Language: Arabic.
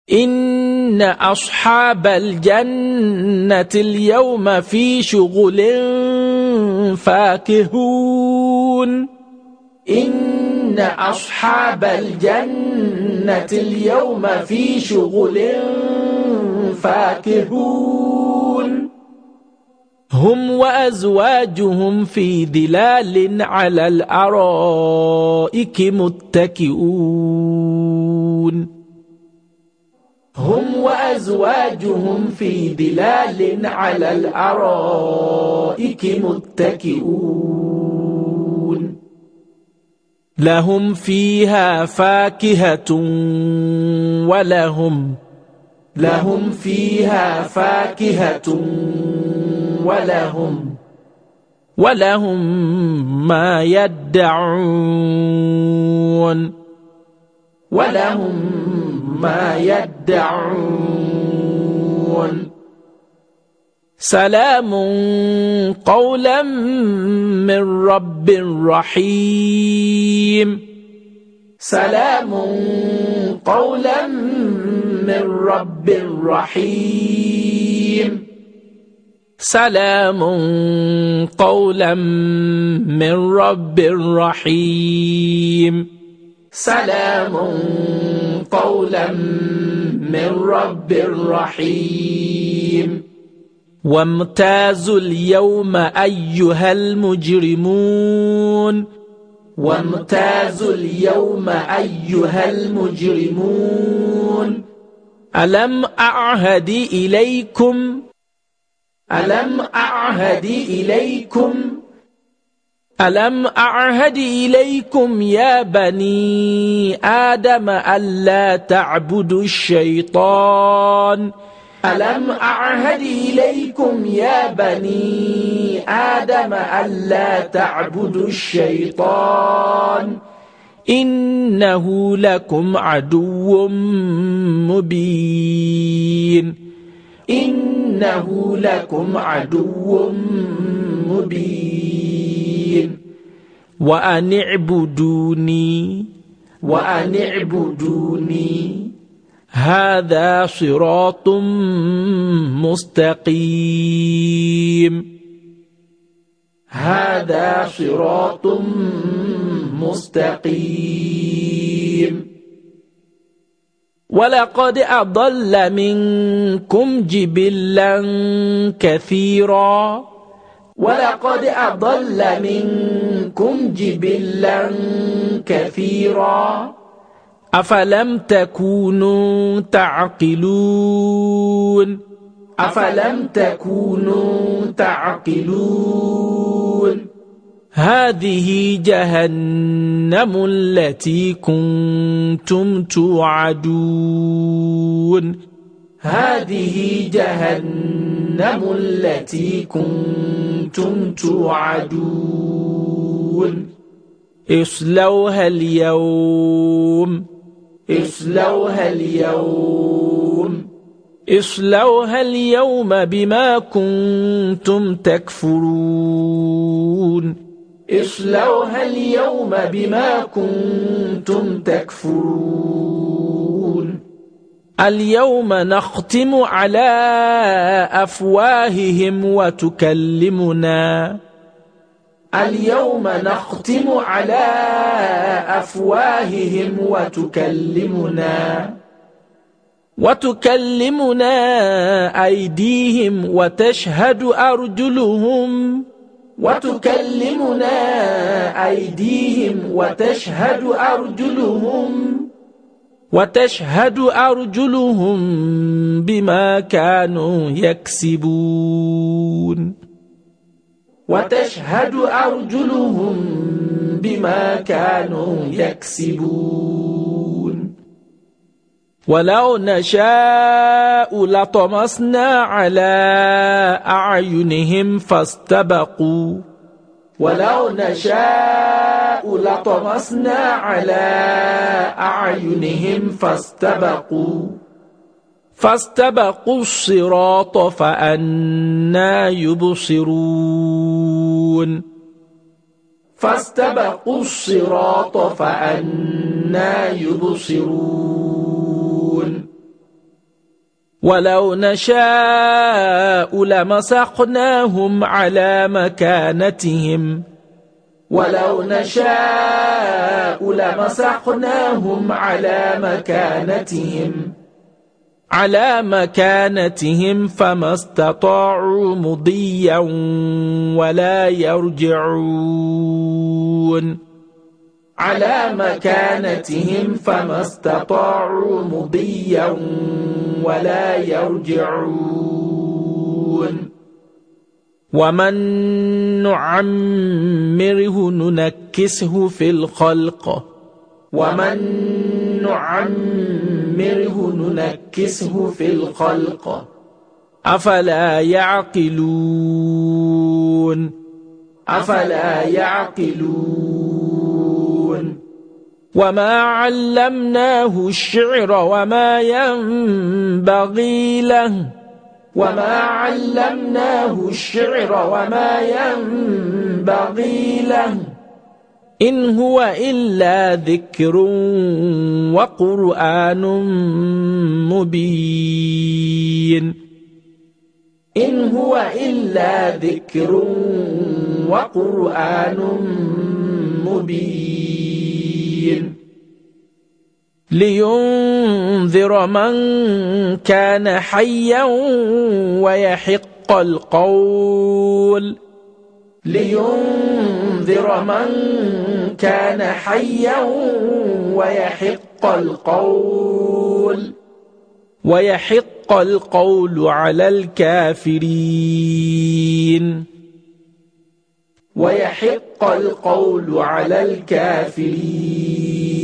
إن أصحاب الجنة اليوم في شغل فاكهون إن أصحاب الجنة اليوم في شغل فاكهون هم وأزواجهم في ظلال على الأرائك متكئون هم وأزواجهم في ظلال على الأرائك متكئون لهم فيها فاكهة ولهم فيها فاكهة ولهم ما يدعون سلام قولا من رب رحيم سلام قولا من رب رحيم سلام قولا من رب رحيم سلام قولا من رب رحيم وامتازوا اليوم أيها المجرمون وامتازوا اليوم أيها المجرمون ألم أعهد إليكم يا بني آدم ألا تعبدوا الشيطان ألم أعهد إليكم يا بني آدم ألا تعبدوا الشيطان إنه لكم عدو مبين إنه لكم عدو مبين وأن اعبدوني هذا صراط مستقيم ولقد أضل منكم جبلا كثيرا أفلم تكونوا تعقلون هذه جهنم التي كنتم توعدون اصلوها اليوم بما كنتم تكفرون اليوم نختم على أفواههم وتكلمنا أيديهم وتشهد أرجلهم بما كانوا يكسبون ولو نشاء لطمسنا على أعينهم فاستبقوا الصراط فأنى يبصرون ولو نشاء لمسخناهم على مكانتهم ولو نشاء لمسخناهم على مكانتهم فما استطاعوا مضيا ولا يرجعون على مكانتهم فما استطاعوا مضيا ولا يرجعون ومن نعمره ننكسه في الخلق أفلا يعقلون وما علمناه الشعر وما ينبغي له إن هو إلا ذكر وقرآن مبين لينذر من كان حيا ويحق القول ويحق القول على الكافرين